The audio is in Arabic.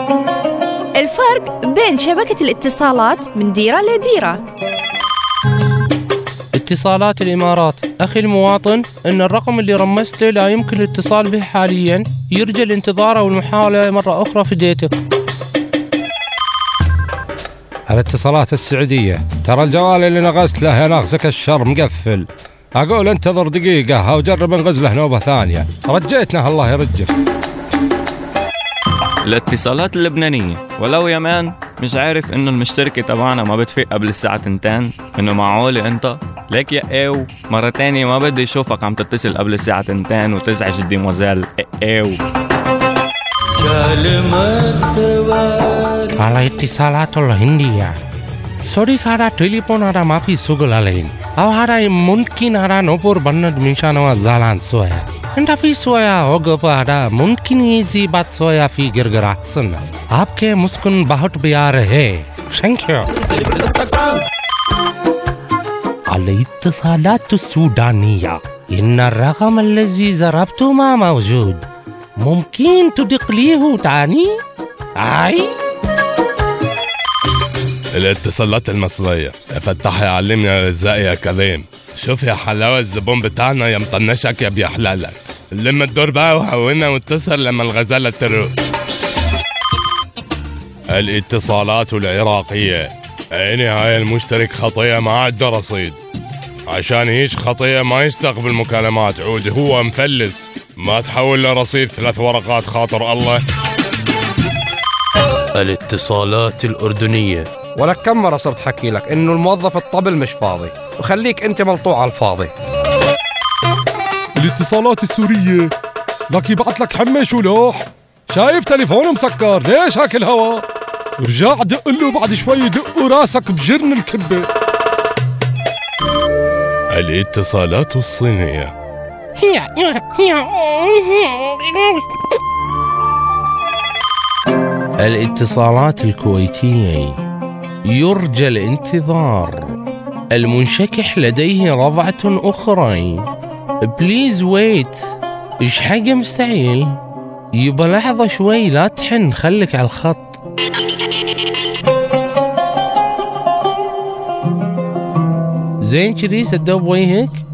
الفرق بين شبكة الاتصالات من ديرة لديرة. اتصالات الإمارات. أخي المواطن، إن الرقم اللي رمسته لا يمكن الاتصال به حاليا، يرجى الانتظار أو المحاولة مرة أخرى في ديتك. الاتصالات السعودية. ترى الجوال اللي نغزت له ينغزك الشر مقفل. أقول انتظر دقيقة أو جرب انغز له نوبة ثانية. رجيتنا الله يرجك. الاتصالات اللبنانية. ولو يمان مش عارف انه المشتركة تبعنا ما بتفيق قبل الساعة 2، انه معقولة انت ليك يا ايو مرة تانية ما بدي اشوفك عم تتصل قبل الساعة 2 وتزعج الديموزيل ايو. على اتصالات الهندية. sorry ada telepon ada mafi sugul alain. Aw ada mungkin ada nopur bannad minshanawa zalan soya. Tapi soya hoga ada mungkin easy baat soya fi girgara sunna. आपके मुस्कुन बहुत प्यार है. Thank you. الاتصالات السودانية. إن الرقم الذي ضربته ما موجود. ممكن تدقليه تاني؟ أي؟ الاتصالات المصرية. يا فتح يا علمني يا رزاق يا كريم. شوف يا حلاوة الزبون بتاعنا يا مطنشك يا بيحلالك. لما الدور بقى وحاولنا واتصل لما الغزالة تروق. الاتصالات العراقية. عيني هاي المشترك خطية ما عنده رصيد، عشان هيج خطية ما يستقبل مكالمات. عود هو مفلس، ما تحول له رصيد 3 ورقات خاطر الله. الاتصالات الأردنية. ولك كم مرة صرت حكي لك إنه الموظف الطبل مش فاضي، وخليك أنت ملطوع على الفاضي. الاتصالات السورية. لك يبعت لك حمش ولوح، شايف تليفونه مسكر، ليش هاك الهوا؟ رجع دق له بعد شوي دق راسك بجرن الكبة. الاتصالات الصينية. الاتصالات الكويتية. يرجى الانتظار، المنشكح لديه رضعة أخرى. بليز ويت. إيش حاجة مستعيل؟ يبقى لحظة شوي لا تحن، خليك على الخط. زين كذي سدوا بوجهك.